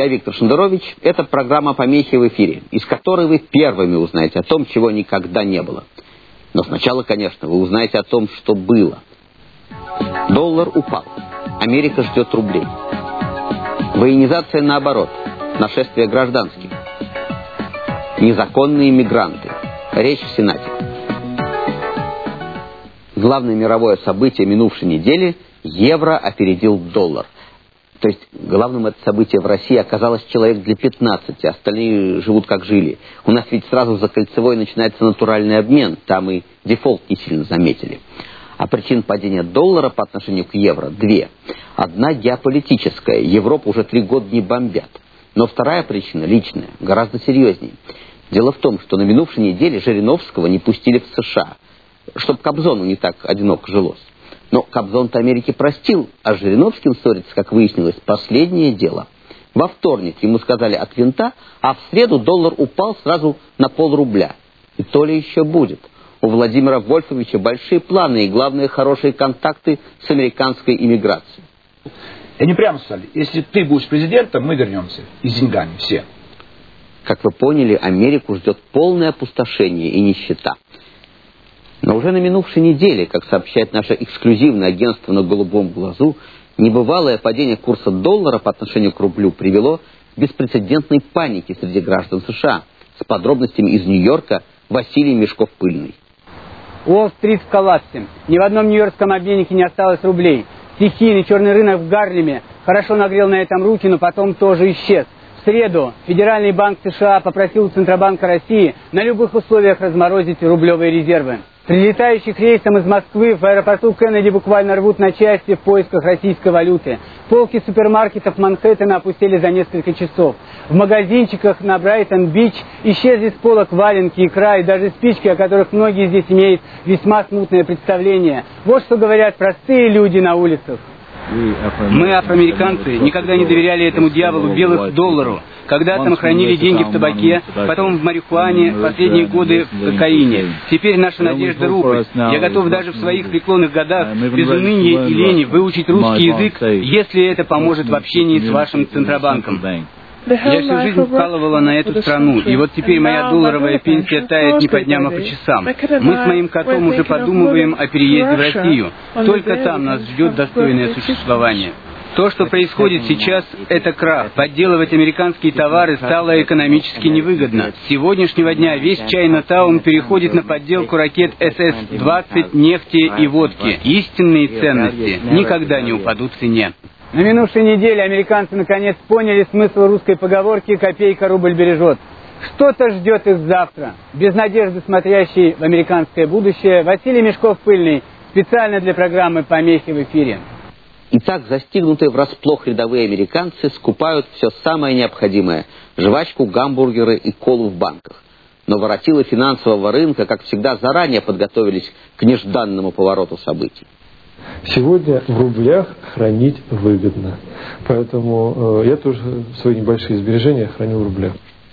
Я Виктор Шендерович. Это программа «Помехи в эфире», из которой вы первыми узнаете о том, чего никогда не было. Но сначала, конечно, вы узнаете о том, что было. Доллар упал. Америка ждет рублей. Военизация наоборот. Нашествие гражданских. Незаконные мигранты. Речь в Сенате. Главное мировое событие минувшей недели – евро опередил доллар. То есть главным это событие в России оказалось человек для 15, остальные живут как жили. У нас ведь сразу за кольцевой начинается натуральный обмен, там и дефолт не сильно заметили. А причин падения доллара по отношению к евро две. Одна геополитическая, Европу уже 3 года не бомбят. Но вторая причина личная, гораздо серьезнее. Дело в том, что на минувшей неделе Жириновского не пустили в США, чтобы Кобзону не так одиноко жилось. Но Кобзон-то Америке простил, а с Жириновским ссориться, как выяснилось, последнее дело. Во вторник ему сказали от винта, а в среду доллар упал сразу на пол-рубля. И то ли еще будет. У Владимира Вольфовича большие планы и, главное, хорошие контакты с американской иммиграцией. И они прямо сказали, если ты будешь президентом, мы вернемся. И с деньгами все. Как вы поняли, Америку ждет полное опустошение и нищета. Но уже на минувшей неделе, как сообщает наше эксклюзивное агентство «На голубом глазу», небывалое падение курса доллара по отношению к рублю привело к беспрецедентной панике среди граждан США. С подробностями из Нью-Йорка Василий Мешков-Пыльный. Уолл-стрит в коллапсе. Ни в одном нью-йоркском обменнике не осталось рублей. Стихийный черный рынок в Гарлеме хорошо нагрел на этом руки, но потом тоже исчез. В среду Федеральный банк США попросил Центробанка России на любых условиях разморозить рублевые резервы. Прилетающих рейсом из Москвы в аэропорту Кеннеди буквально рвут на части в поисках российской валюты. Полки супермаркетов Манхэттена опустили за несколько часов. В магазинчиках на Брайтон-Бич исчезли с полок валенки, икра и даже спички, о которых многие здесь имеют весьма смутное представление. Вот что говорят простые люди на улицах. Мы, афроамериканцы, никогда не доверяли этому дьяволу белых доллару. Когда-то мы хранили деньги в табаке, потом в марихуане, последние годы в кокаине. Теперь наша надежда рубль. Я готов даже в своих преклонных годах, без уныния и лени, выучить русский язык, если это поможет в общении с вашим Центробанком. Я всю жизнь вкалывала на эту страну, и вот теперь моя долларовая пенсия тает не по дням, а по часам. Мы с моим котом уже подумываем о переезде в Россию. Только там нас ждет достойное существование. То, что происходит сейчас, это крах. Подделывать американские товары стало экономически невыгодно. С сегодняшнего дня весь Чайна-таун переходит на подделку ракет СС-20, нефти и водки. Истинные ценности никогда не упадут в цене. На минувшей неделе американцы наконец поняли смысл русской поговорки «копейка рубль бережет». Что-то ждет их завтра. Без надежды смотрящий в американское будущее, Василий Мешков-Пыльный специально для программы «Помехи в эфире». Итак, застигнутые врасплох рядовые американцы скупают все самое необходимое – жвачку, гамбургеры и колу в банках. Но воротилы финансового рынка, как всегда, заранее подготовились к нежданному повороту событий. Сегодня в рублях хранить выгодно. Поэтому я тоже свои небольшие сбережения храню в рублях.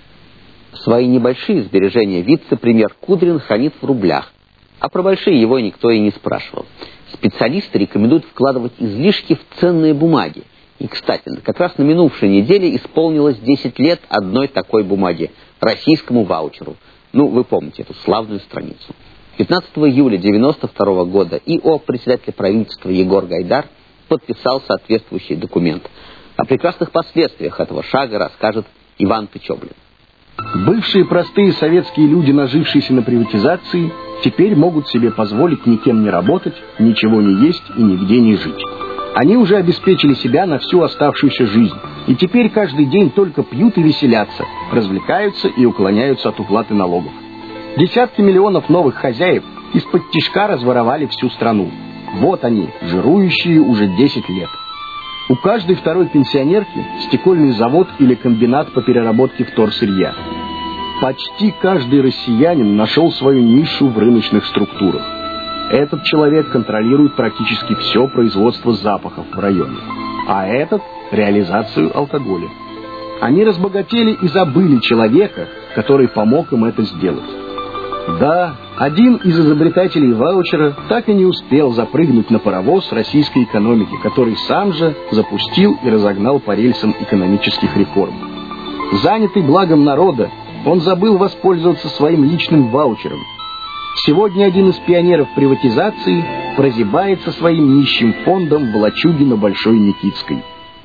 Свои небольшие сбережения вице-премьер Кудрин хранит в рублях. А про большие его никто и не спрашивал. Специалисты рекомендуют вкладывать излишки в ценные бумаги. И, кстати, как раз на минувшей неделе исполнилось 10 лет одной такой бумаги – российскому ваучеру. Ну, вы помните эту славную страницу. 15 июля 1992 года ИО председатель правительства Егор Гайдар подписал соответствующий документ. О прекрасных последствиях этого шага расскажет Иван Печоблин. Бывшие простые советские люди, нажившиеся на приватизации, теперь могут себе позволить никем не работать, ничего не есть и нигде не жить. Они уже обеспечили себя на всю оставшуюся жизнь, и теперь каждый день только пьют и веселятся, развлекаются и уклоняются от уплаты налогов. Десятки миллионов новых хозяев из-под тишка разворовали всю страну. Вот они, жирующие уже 10 лет. У каждой второй пенсионерки стекольный завод или комбинат по переработке вторсырья. Почти каждый россиянин нашел свою нишу в рыночных структурах. Этот человек контролирует практически все производство запахов в районе, а этот – реализацию алкоголя. Они разбогатели и забыли человека, который помог им это сделать. Да, Один из изобретателей ваучера так и не успел запрыгнуть на паровоз российской экономики, который сам же запустил и разогнал по рельсам экономических реформ. Занятый благом народа, он забыл воспользоваться своим личным ваучером. Сегодня один из пионеров приватизации прозябает со своим нищим фондом в лачуге на Большой Никитской.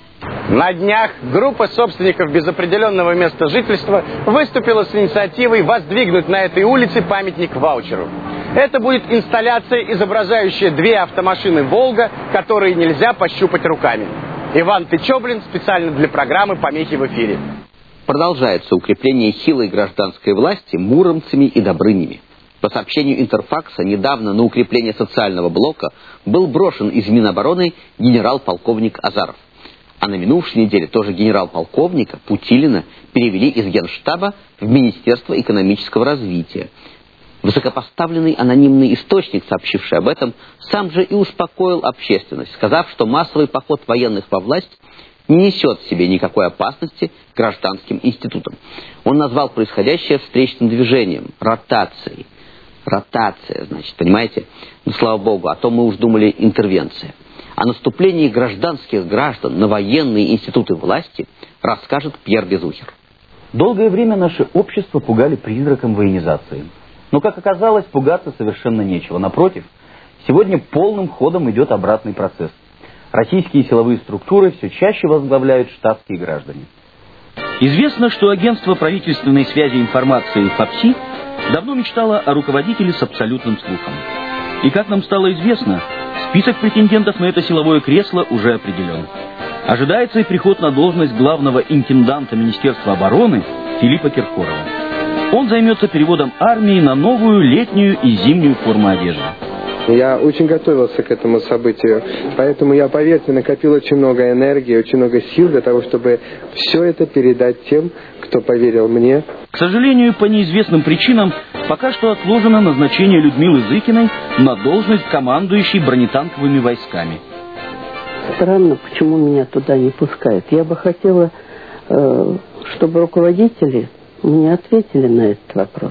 На днях группа собственников без определенного места жительства выступила с инициативой воздвигнуть на этой улице памятник ваучеру. Это будет инсталляция, изображающая две автомашины «Волга», которые нельзя пощупать руками. Иван Тычоблин специально для программы «Помехи в эфире». Продолжается укрепление хилой гражданской власти муромцами и добрынями. По сообщению Интерфакса, недавно на укрепление социального блока был брошен из Минобороны генерал-полковник Азаров. А на минувшей неделе тоже генерал-полковника Путилина перевели из Генштаба в Министерство экономического развития. Высокопоставленный анонимный источник, сообщивший об этом, сам же и успокоил общественность, сказав, что массовый поход военных во власть не несет в себе никакой опасности гражданским институтам. Он назвал происходящее встречным движением, ротацией. Ротация, значит, понимаете? Ну, слава богу, а то мы уж думали интервенция. О наступлении гражданских граждан на военные институты власти расскажет Пьер Безухер. Долгое время наше общество пугали призраком военизации. Но, как оказалось, пугаться совершенно нечего. Напротив, сегодня полным ходом идет обратный процесс. Российские силовые структуры все чаще возглавляют штатские граждане. Известно, что агентство правительственной связи и информации ФАПСИ давно мечтало о руководителе с абсолютным слухом. И, как нам стало известно, список претендентов на это силовое кресло уже определен. Ожидается и приход на должность главного интенданта Министерства обороны Филиппа Киркорова. Он займется переводом армии на новую летнюю и зимнюю форму одежды. Я очень готовился к этому событию, поэтому я, поверьте, накопил очень много энергии, очень много сил для того, чтобы все это передать тем, кто поверил мне. К сожалению, по неизвестным причинам пока что отложено назначение Людмилы Зыкиной на должность командующей бронетанковыми войсками. Странно, почему меня туда не пускают. Я бы хотела, чтобы руководители мне ответили на этот вопрос.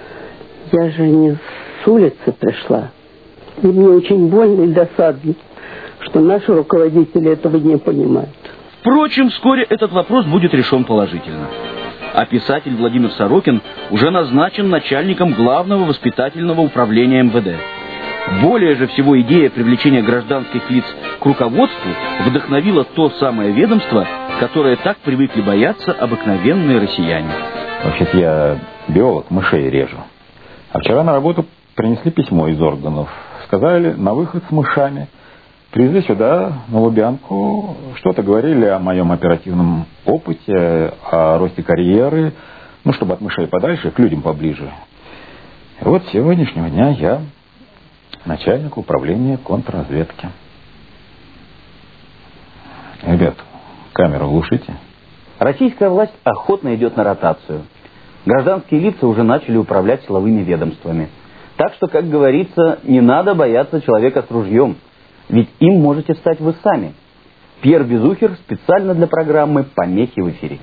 Я же не с улицы пришла. И мне очень больно и досадно, что наши руководители этого не понимают. Впрочем, вскоре этот вопрос будет решен положительно. А писатель Владимир Сорокин уже назначен начальником Главного воспитательного управления МВД. Более же всего идея привлечения гражданских лиц к руководству вдохновила то самое ведомство, которое так привыкли бояться обыкновенные россияне. Вообще-то я биолог, мышей режу. А вчера на работу принесли письмо из органов. Сказали, на выход с мышами. Привезли сюда, на Лубянку. Что-то говорили о моем оперативном опыте, о росте карьеры. Ну, чтобы от мышей подальше, к людям поближе. И вот с сегодняшнего дня я начальник управления контрразведки. Ребят, камеру глушите. Российская власть охотно идет на ротацию. Гражданские лица уже начали управлять силовыми ведомствами. Так что, как говорится, не надо бояться человека с ружьем. Ведь им можете стать вы сами. Пьер Безухер специально для программы «Помехи в эфире».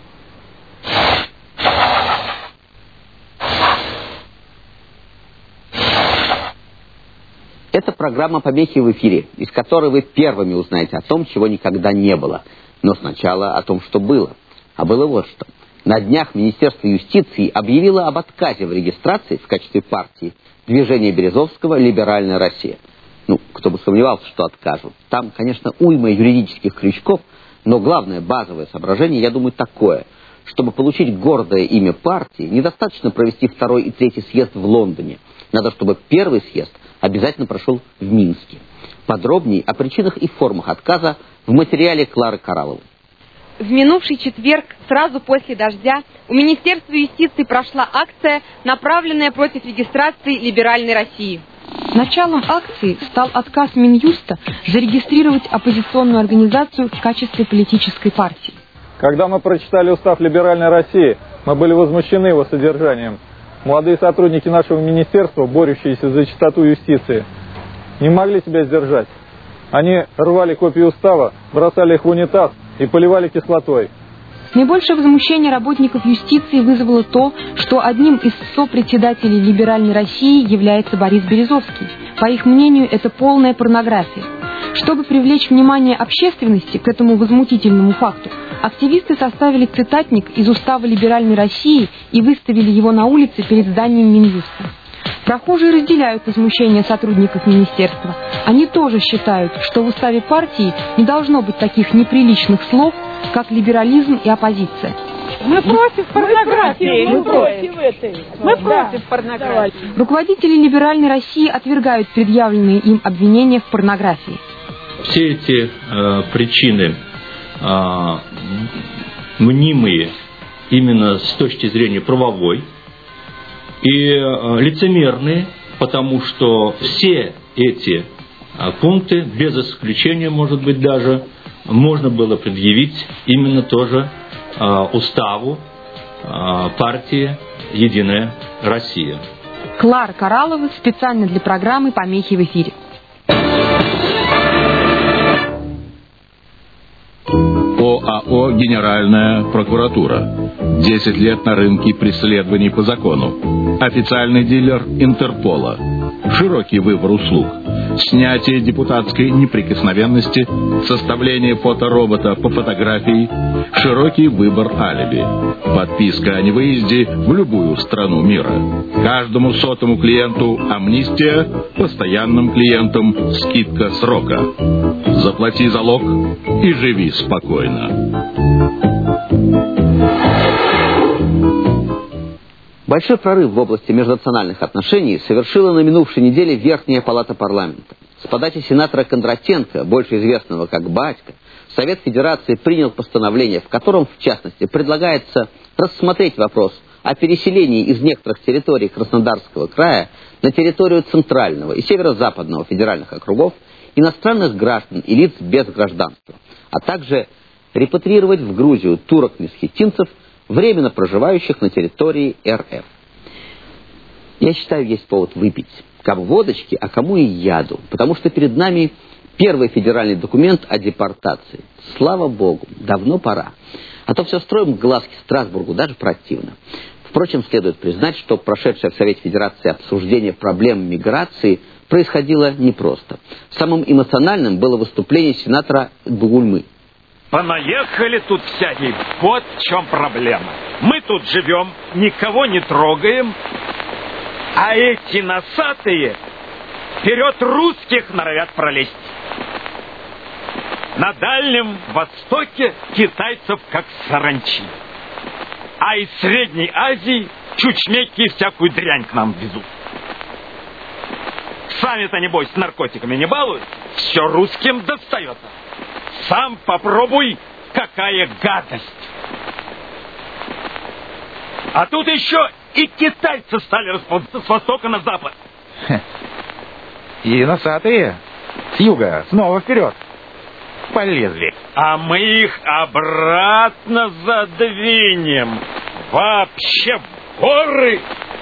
Это программа «Помехи в эфире», из которой вы первыми узнаете о том, чего никогда не было. Но сначала о том, что было. А было вот что. На днях Министерство юстиции объявило об отказе в регистрации в качестве партии движения Березовского «Либеральная Россия». Ну, кто бы сомневался, что откажут. Там, конечно, уйма юридических крючков, но главное базовое соображение, я думаю, такое. Чтобы получить гордое имя партии, недостаточно провести второй и третий съезд в Лондоне. Надо, чтобы первый съезд обязательно прошел в Минске. Подробнее о причинах и формах отказа в материале Клары Коралловой. В минувший четверг, сразу после дождя, у Министерства юстиции прошла акция, направленная против регистрации «Либеральной России». Началом акции стал отказ Минюста зарегистрировать оппозиционную организацию в качестве политической партии. Когда мы прочитали устав «Либеральной России», мы были возмущены его содержанием. Молодые сотрудники нашего министерства, борющиеся за чистоту юстиции, не могли себя сдержать. Они рвали копии устава, бросали их в унитаз и поливали кислотой. Наибольшее возмущение работников юстиции вызвало то, что одним из сопредседателей либеральной России является Борис Березовский. По их мнению, это полная порнография. Чтобы привлечь внимание общественности к этому возмутительному факту, активисты составили цитатник из Устава либеральной России и выставили его на улице перед зданием Минюста. Прохожие разделяют возмущение сотрудников министерства. Они тоже считают, что в уставе партии не должно быть таких неприличных слов, как либерализм и оппозиция. Мы против порнографии, мы против этой. Мы против порнографии. Руководители либеральной России отвергают предъявленные им обвинения в порнографии. Все эти причины мнимые именно с точки зрения правовой и лицемерные, потому что все эти пункты, без исключения, может быть, даже, можно было предъявить именно тоже уставу партии «Единая Россия». Клара Кораллова специально для программы «Помехи в эфире». ОАО «Генеральная прокуратура». 10 лет на рынке преследований по закону. Официальный дилер Интерпола. Широкий выбор услуг. Снятие депутатской неприкосновенности, составление фоторобота по фотографии, широкий выбор алиби. Подписка о невыезде в любую страну мира. Каждому 100-му клиенту амнистия, постоянным клиентам скидка срока. Заплати залог и живи спокойно. Большой прорыв в области межнациональных отношений совершила на минувшей неделе Верхняя палата парламента. С подачи сенатора Кондратенко, больше известного как Батько, Совет Федерации принял постановление, в котором, в частности, предлагается рассмотреть вопрос о переселении из некоторых территорий Краснодарского края на территорию Центрального и Северо-Западного федеральных округов иностранных граждан и лиц без гражданства, а также репатриировать в Грузию турок-месхетинцев, временно проживающих на территории РФ. Я считаю, есть повод выпить. Кому водочки, а кому и яду. Потому что перед нами первый федеральный документ о депортации. Слава Богу, давно пора. А то все строим глазки Страсбургу, даже противно. Впрочем, следует признать, что прошедшее в Совете Федерации обсуждение проблем миграции происходило непросто. Самым эмоциональным было выступление сенатора Бугульмы. Понаехали тут всякие. Вот в чем проблема. Мы тут живем, никого не трогаем, а эти носатые вперед русских норовят пролезть. На Дальнем Востоке китайцев как саранчи. А из Средней Азии чучмеки всякую дрянь к нам везут. Сами-то, небось, с наркотиками не балуют, все русским достается. Сам попробуй, какая гадость. А тут еще и китайцы стали расползаться с востока на запад. И носатые с юга снова вперед полезли. А мы их обратно задвинем. Вообще в горы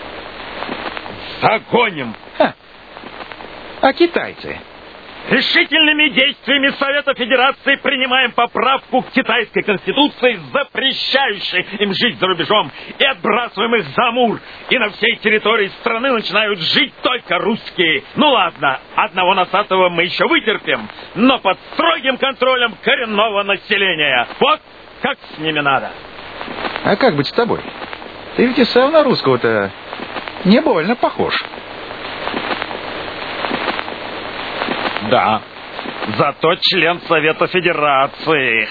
загоним. А китайцы? Решительными действиями Совета Федерации принимаем поправку к китайской конституции, запрещающей им жить за рубежом, и отбрасываем их за Амур. И на всей территории страны начинают жить только русские. Ну ладно, одного носатого мы еще вытерпим, но под строгим контролем коренного населения. Вот как с ними надо. А как быть с тобой? Ты ведь и сам на русского-то не больно похож. Да, зато член Совета Федерации.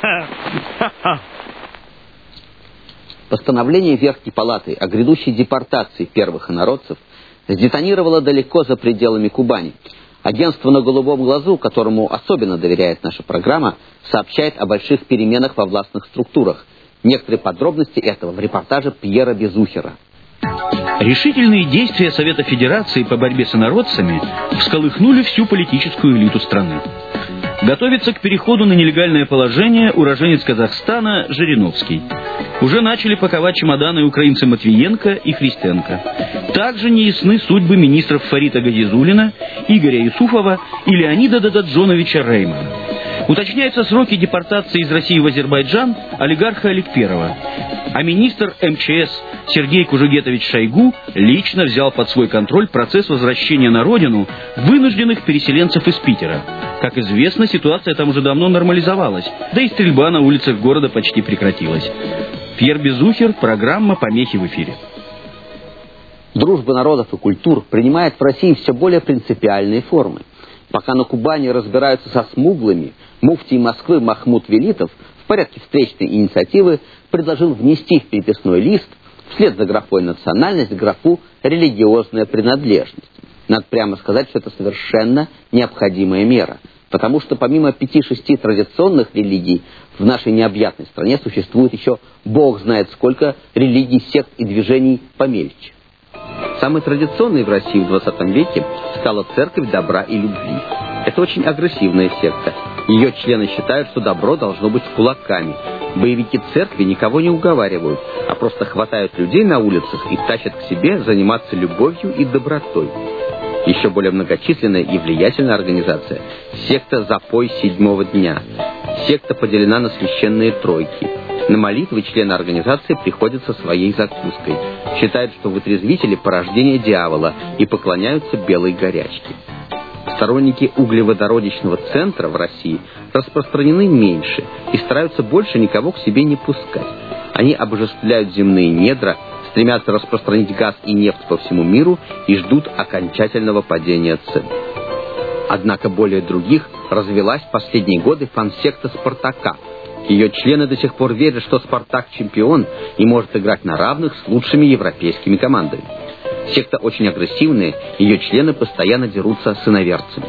Постановление Верхней Палаты о грядущей депортации первых инородцев сдетонировало далеко за пределами Кубани. Агентство «На голубом глазу», которому особенно доверяет наша программа, сообщает о больших переменах во властных структурах. Некоторые подробности этого в репортаже Пьера Безухера. Решительные действия Совета Федерации по борьбе с инородцами всколыхнули всю политическую элиту страны. Готовится к переходу на нелегальное положение уроженец Казахстана Жириновский. Уже начали паковать чемоданы украинцы Матвиенко и Христенко. Также неясны судьбы министров Фарита Гадизуллина, Игоря Юсуфова и Леонида Дададжоновича Реймана. Уточняются сроки депортации из России в Азербайджан олигарха Аликперова. А министр МЧС Сергей Кужугетович Шойгу лично взял под свой контроль процесс возвращения на родину вынужденных переселенцев из Питера. Как известно, ситуация там уже давно нормализовалась, да и стрельба на улицах города почти прекратилась. Пьер Безухер, программа «Помехи в эфире». Дружба народов и культур принимает в России все более принципиальные формы. Пока на Кубани разбираются со смуглыми, муфтий Москвы Махмуд Велитов в порядке встречной инициативы предложил внести в переписной лист вслед за графой «национальность» графу «религиозная принадлежность». Надо прямо сказать, что это совершенно необходимая мера, потому что помимо 5-6 традиционных религий в нашей необъятной стране существует еще бог знает сколько религий, сект и движений помельче. Самой традиционной в России в 20 веке стала Церковь добра и любви. Это очень агрессивная секта. Ее члены считают, что добро должно быть с кулаками. Боевики церкви никого не уговаривают, а просто хватают людей на улицах и тащат к себе заниматься любовью и добротой. Еще более многочисленная и влиятельная организация – секта «Запой 7-го дня». Секта поделена на священные тройки. На молитвы члены организации приходят со своей закуской. Считают, что вытрезвители – порождение дьявола и поклоняются белой горячке. Сторонники углеводородичного центра в России распространены меньше и стараются больше никого к себе не пускать. Они обожествляют земные недра, стремятся распространить газ и нефть по всему миру и ждут окончательного падения цен. Однако более других развелась в последние годы фан-секта «Спартака». Ее члены до сих пор верят, что «Спартак» чемпион и может играть на равных с лучшими европейскими командами. Секта очень агрессивная, ее члены постоянно дерутся с иноверцами.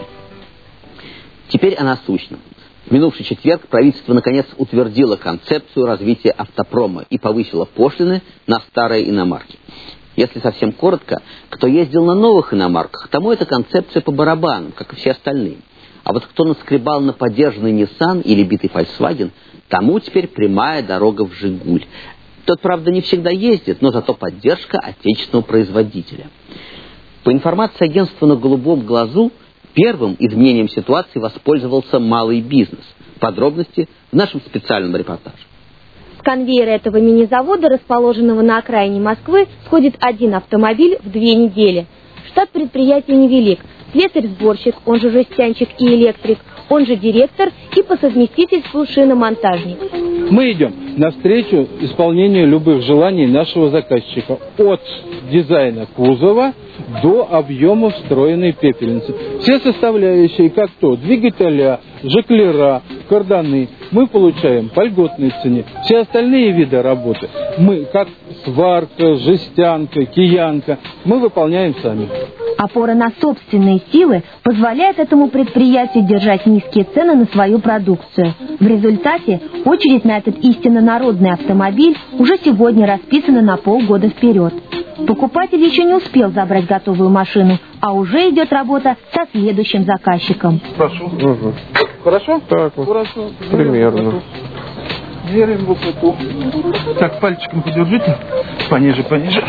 Теперь о насущном. В минувший четверг правительство наконец утвердило концепцию развития автопрома и повысило пошлины на старые иномарки. Если совсем коротко, кто ездил на новых иномарках, тому эта концепция по барабану, как и все остальные. А вот кто наскребал на подержанный Nissan или битый Volkswagen, тому теперь прямая дорога в «Жигуль». Тот, правда, не всегда ездит, но зато поддержка отечественного производителя. По информации агентства «На голубом глазу», первым изменением ситуации воспользовался малый бизнес. Подробности в нашем специальном репортаже. С конвейера этого мини-завода, расположенного на окраине Москвы, сходит один автомобиль в 2 недели. Штат предприятия невелик. Слесарь-сборщик, он же жестянщик и электрик, он же директор и по совместительству шиномонтажник. Мы идем навстречу исполнению любых желаний нашего заказчика. От дизайна кузова до объема встроенной пепельницы. Все составляющие, как то двигателя, жаклера, карданы, мы получаем по льготной цене. Все остальные виды работы, мы, как сварка, жестянка, киянка, мы выполняем сами. Опора на собственные силы позволяет этому предприятию держать низкие цены на свою продукцию. В результате очередь на этот истинно народный автомобиль уже сегодня расписана на полгода вперед. Покупатель еще не успел забрать готовую машину, а уже идет работа со следующим заказчиком. Прошу. Угу. Хорошо? Так вот. Хорошо. Примерно. Делаем высоту. Так, пальчиком подержите. Пониже, пониже.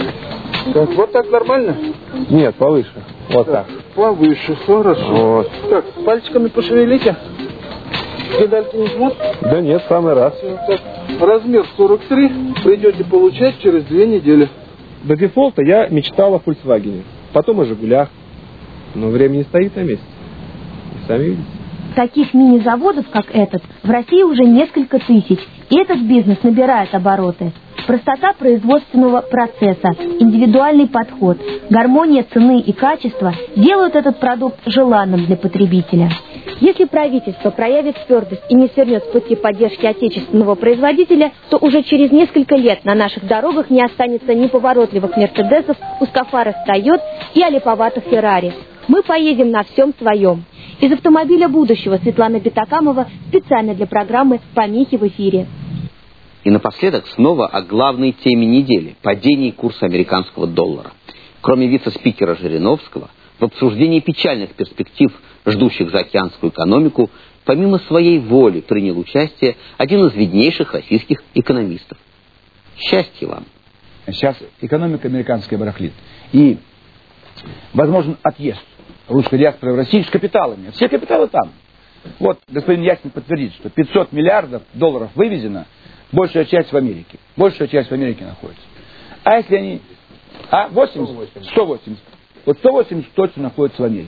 Так, вот так нормально? Нет, повыше. Вот так. Повыше, хорошо. Вот. Так, пальчиками пошевелите. Педальки не жмут? Да нет, в самый раз. Так. Размер 43 придете получать через 2 недели. До дефолта я мечтал о Volkswagen, потом о Жигулях. Но время не стоит на месте. Сами видите. Таких мини-заводов, как этот, в России уже несколько тысяч, и этот бизнес набирает обороты. Простота производственного процесса, индивидуальный подход, гармония цены и качества делают этот продукт желанным для потребителя. Если правительство проявит твердость и не свернет с пути поддержки отечественного производителя, то уже через несколько лет на наших дорогах не останется ни поворотливых «Мерседесов», узкофарых «Тойот» и олиповатых «Феррари». Мы поедем на всем своем. Из автомобиля будущего Светлана Битакамова специально для программы «Помехи в эфире». И напоследок снова о главной теме недели – падении курса американского доллара. Кроме вице-спикера Жириновского, в обсуждении печальных перспектив, ждущих заокеанскую экономику, помимо своей воли принял участие один из виднейших российских экономистов. Счастья вам! Сейчас экономика американская барахлит. И возможен отъезд русской диаспоры в Россию с капиталами. Все капиталы там. Вот господин Ясин подтвердит, что 500 миллиардов долларов вывезено, большая часть в Америке. Большая часть в Америке находится. А если они... 180. Вот 180 точно находится в Америке.